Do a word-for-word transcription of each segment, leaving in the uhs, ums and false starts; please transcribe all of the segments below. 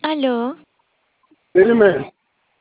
Aló, Sí, dime.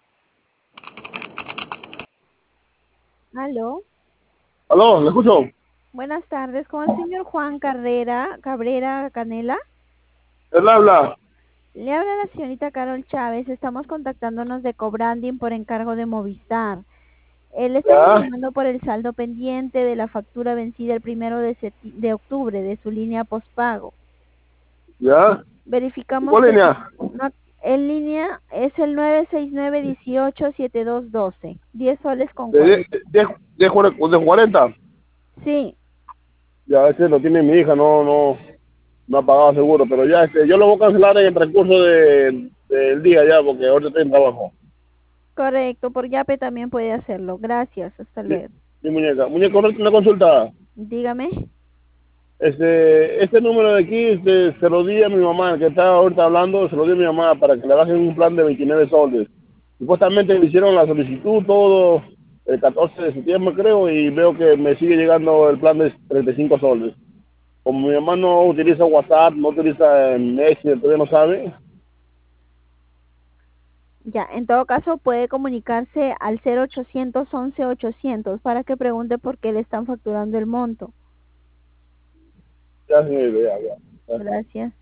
Aló, Aló, ¿le escucho? buenas tardes, con el señor Juan Carrera, Cabrera Canela. Él habla. Le habla la señorita Carol Chávez, estamos contactándonos de Cobranding por encargo de Movistar. Eh, le estamos Ya, llamando por el saldo pendiente de la factura vencida el primero de, septi- de octubre de su línea postpago. ya. Verificamos ¿Cuál que línea? no- en línea es el nueve seis nueve dieciocho setenta y dos doce, diez soles con De cuarenta. diez, diez, diez, de cuarenta. Sí, Ya, ese lo tiene mi hija, no, no, no ha pagado seguro, pero ya, este, yo lo voy a cancelar en el transcurso de, del día ya, porque ahorita estoy en trabajo. correcto, por Yape también puede hacerlo. Gracias, hasta Sí, luego. mi muñeca. Muñeca, una una consulta. Dígame. Este, este número de aquí, este, se lo di a mi mamá, que está ahorita hablando, se lo di a mi mamá para que le bajen un plan de veintinueve soles. Supuestamente le hicieron la solicitud todo el catorce de septiembre, creo, y veo que me sigue llegando el plan de treinta y cinco soles. Como mi mamá no utiliza WhatsApp, no utiliza Messenger, todavía no sabe. Ya, en todo caso puede comunicarse al cero ochocientos once ochocientos para que pregunte por qué le están facturando el monto. Ya se me idea, ya. Ya. Gracias.